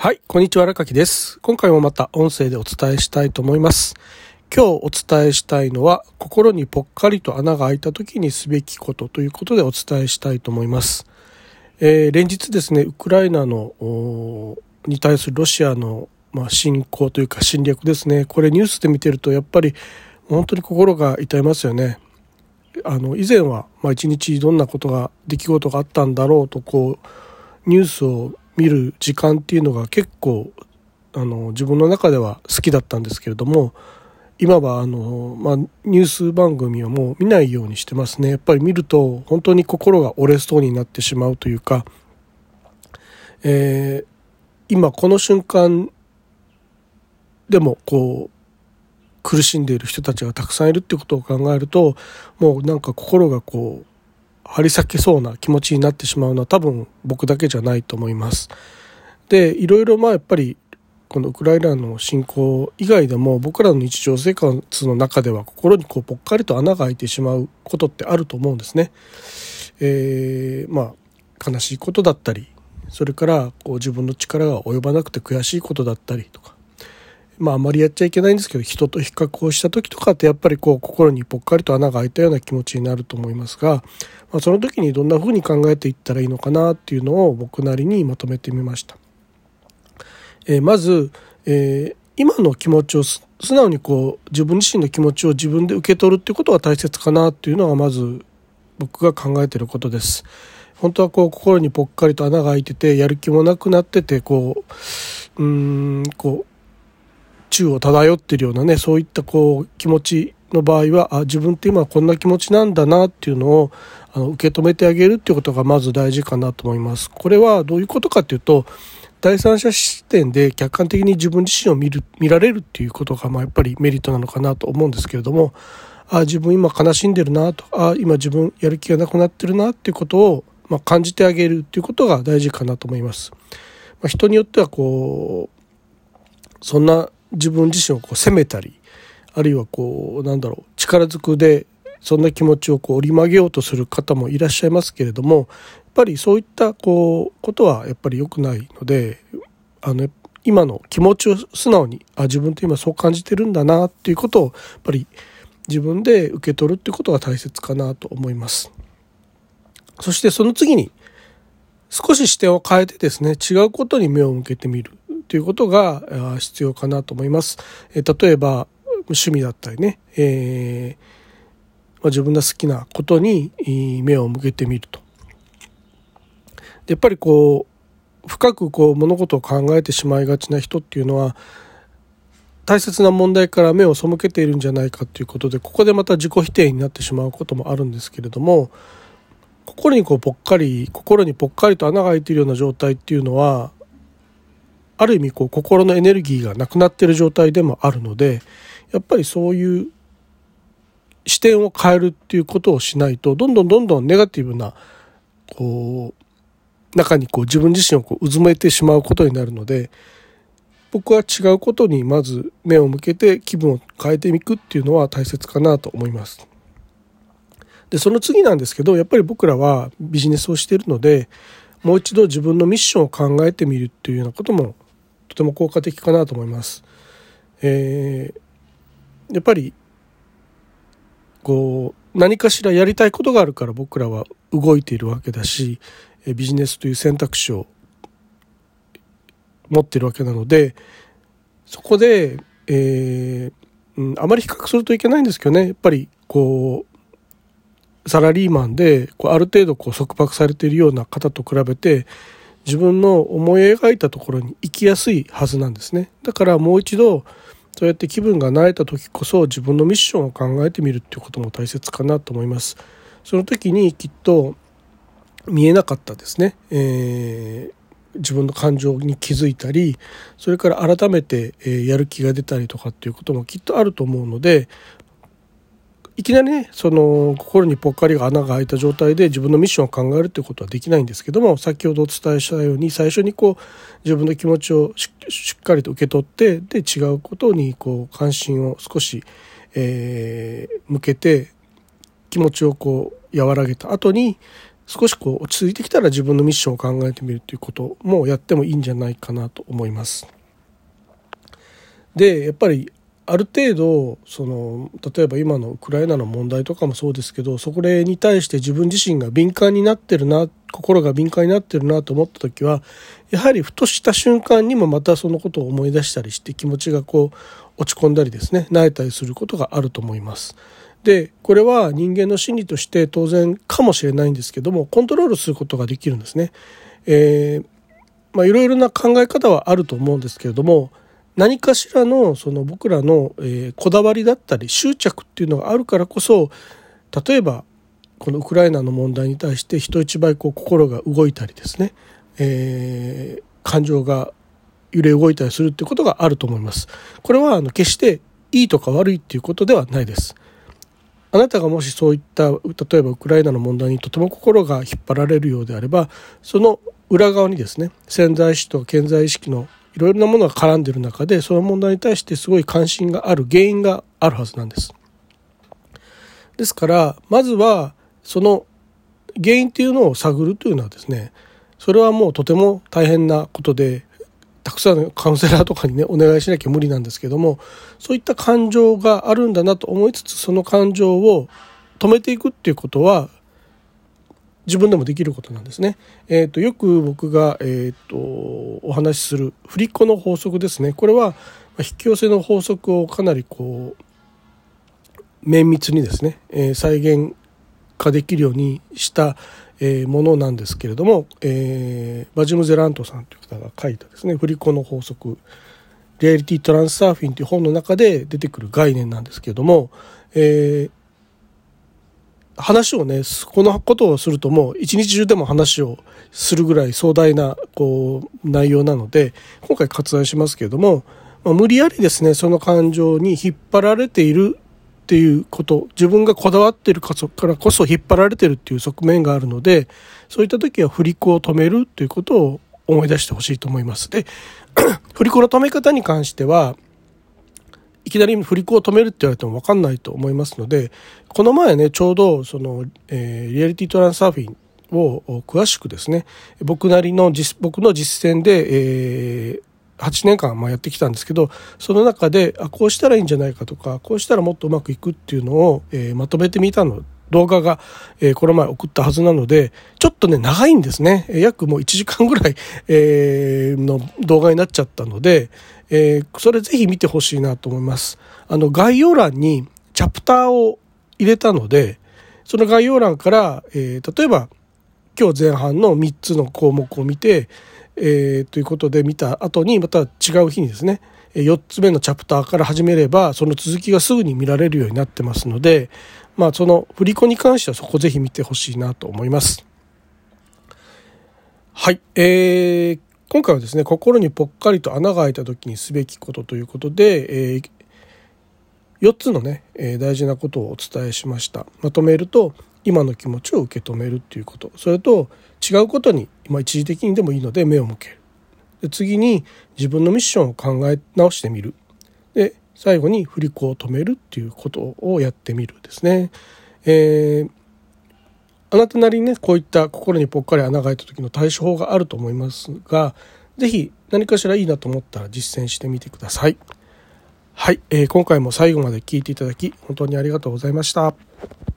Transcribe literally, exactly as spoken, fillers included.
はい、こんにちは、荒垣です。今回もまた音声でお伝えしたいと思います。今日お伝えしたいのは、心にぽっかりと穴が開いた時にすべきことということでお伝えしたいと思います。えー、連日ですね、ウクライナのに対するロシアの、まあ、侵攻というか侵略ですね。これニュースで見てるとやっぱり本当に心が痛いますよね。あの以前はまあ一日どんなことが出来事があったんだろうとこうニュースを見る時間っていうのが結構あの自分の中では好きだったんですけれども、今はあの、まあ、ニュース番組はもう見ないようにしてますね。やっぱり見ると本当に心が折れそうになってしまうというか、えー、今この瞬間でもこう苦しんでいる人たちがたくさんいるってことを考えると、もうなんか心がこう張り裂けそうな気持ちになってしまうのは多分僕だけじゃないと思います。で、いろいろまあやっぱりこのウクライナの侵攻以外でも僕らの日常生活の中では心にこうぽっかりと穴が開いてしまうことってあると思うんですね。えー、まあ悲しいことだったり、それからこう自分の力が及ばなくて悔しいことだったりとか、まああまりやっちゃいけないんですけど、人と比較をした時とかってやっぱりこう心にぽっかりと穴が開いたような気持ちになると思いますが、まあ、その時にどんな風に考えていったらいいのかなっていうのを僕なりにまとめてみました。えー、まず、えー、今の気持ちを素直にこう自分自身の気持ちを自分で受け取るっていうことが大切かなっていうのがまず僕が考えていることです。本当はこう心にぽっかりと穴が開いててやる気もなくなっててこううーんこう宙を漂っているようなね、そういったこう気持ちの場合は、あ、自分って今こんな気持ちなんだなっていうのをあの受け止めてあげるっていうことがまず大事かなと思います。これはどういうことかっていうと、第三者視点で客観的に自分自身を見る見られるっていうことがまあやっぱりメリットなのかなと思うんですけれども、あ、自分今悲しんでるなと、あ、今自分やる気がなくなってるなっていうことをまあ感じてあげるっていうことが大事かなと思います。まあ、人によってはこうそんな自分自身をこう責めたり、あるいはこうなんだろう力ずくでそんな気持ちをこう折り曲げようとする方もいらっしゃいますけれども、やっぱりそういったこうことはやっぱり良くないので、あの今の気持ちを素直に、あ、自分って今そう感じてるんだなっていうことをやっぱり自分で受け取るっていうことが大切かなと思います。そしてその次に少し視点を変えてですね、違うことに目を向けてみるということが必要かなと思います。例えば趣味だったりね、えーまあ、自分が好きなことに目を向けてみると。やっぱりこう深くこう物事を考えてしまいがちな人っていうのは、大切な問題から目を背けているんじゃないかということで、ここでまた自己否定になってしまうこともあるんですけれども、心にこうぽっかり心にぽっかりと穴が開いているような状態っていうのは、ある意味こう心のエネルギーがなくなっている状態でもあるので、やっぱりそういう視点を変えるっていうことをしないと、どんどんどんどんネガティブなこう中にこう自分自身をこううずめてしまうことになるので、僕は違うことにまず目を向けて気分を変えていくっていうのは大切かなと思います。で、その次なんですけど、やっぱり僕らはビジネスをしているので、もう一度自分のミッションを考えてみるっていうようなこともとても効果的かなと思います。えー、やっぱりこう何かしらやりたいことがあるから僕らは動いているわけだし、ビジネスという選択肢を持っているわけなので、そこで、えーうん、あまり比較するといけないんですけどね、やっぱりこうサラリーマンでこうある程度こう束縛されているような方と比べて、自分の思い描いたところに行きやすいはずなんですね。だからもう一度そうやって気分が慣れた時こそ自分のミッションを考えてみるっていうことも大切かなと思います。その時にきっと見えなかったですね、えー、自分の感情に気づいたり、それから改めて、えー、やる気が出たりとかっていうこともきっとあると思うので、いきなりね、その心にぽっかりが穴が開いた状態で自分のミッションを考えるということはできないんですけども、先ほどお伝えしたように最初にこう自分の気持ちを し, しっかりと受け取って、で違うことにこう関心を少し、えー、向けて気持ちをこう和らげた後に、 少しこう落ち着いてきたら自分のミッションを考えてみるということもやってもいいんじゃないかなと思います。でやっぱりある程度その例えば今のウクライナの問題とかもそうですけど、そこに対して自分自身が敏感になってるな、心が敏感になってるなと思った時は、やはりふとした瞬間にもまたそのことを思い出したりして気持ちがこう落ち込んだりですね、萎えたりすることがあると思います。でこれは人間の心理として当然かもしれないんですけども、コントロールすることができるんですね。えーまあ、いろいろな考え方はあると思うんですけれども、何かしらのその僕らの、えー、こだわりだったり執着っていうのがあるからこそ、例えばこのウクライナの問題に対して人一倍こう心が動いたりですね、えー、感情が揺れ動いたりするっていうことがあると思います。これはあの決していいとか悪いっていうことではないです。あなたがもしそういった例えばウクライナの問題にとても心が引っ張られるようであれば、その裏側にですね、潜在意識と潜在意識のいろいろなものが絡んでいる中で、その問題に対してすごい関心がある原因があるはずなんです。ですからまずはその原因っていうのを探るというのはですね、それはもうとても大変なことで、たくさんのカウンセラーとかにねお願いしなきゃ無理なんですけども、そういった感情があるんだなと思いつつ、その感情を止めていくっていうことは自分でもできることなんですね。えーと、よく僕が、えーと、お話しする振り子の法則ですね。これは引き寄せの法則をかなりこう綿密にですね、えー、再現化できるようにしたえー、ものなんですけれども、えー、バジム・ゼラントさんという方が書いたですね、振り子の法則リアリティトランスサーフィンという本の中で出てくる概念なんですけれども、えー、話をねこのことをするともう一日中でも話をするぐらい壮大なこう内容なので今回割愛しますけれども、まあ、無理やりですねその感情に引っ張られているっていうこと、自分がこだわっているからこそ引っ張られているっていう側面があるので、そういった時は振り子を止めるということを思い出してほしいと思います。で振り子の止め方に関してはいきなり振り子を止めるって言われても分かんないと思いますので、この前ねちょうどその、えー、リアリティトランスサーフィンを詳しくですね、僕なりの実僕の実践で、えーはちねんかんまあやってきたんですけど、その中であこうしたらいいんじゃないかとか、こうしたらもっとうまくいくっていうのを、えー、まとめてみたの動画が、えー、この前送ったはずなので、ちょっとね長いんですね。約もういちじかんぐらい、えー、の動画になっちゃったので、えー、それぜひ見てほしいなと思います。あの概要欄にチャプターを入れたので、その概要欄から、えー、例えば今日前半のみっつの項目を見て、えー、ということで見た後にまた違う日にですねよっつめのチャプターから始めればその続きがすぐに見られるようになってますので、まあその振り子に関してはそこぜひ見てほしいなと思います。はい、えー、今回はですね心にぽっかりと穴が開いた時にすべきことということで、えー、よっつのね、えー、大事なことをお伝えしました。まとめると今の気持ちを受け止めるっていうこと、それと違うことに今一時的にでもいいので目を向ける。で次に自分のミッションを考え直してみる。で最後に振り子を止めるっていうことをやってみるですね。えー、あなたなりにねこういった心にぽっかり穴が開いた時の対処法があると思いますが、ぜひ何かしらいいなと思ったら実践してみてください。はい、えー、今回も最後まで聞いていただき本当にありがとうございました。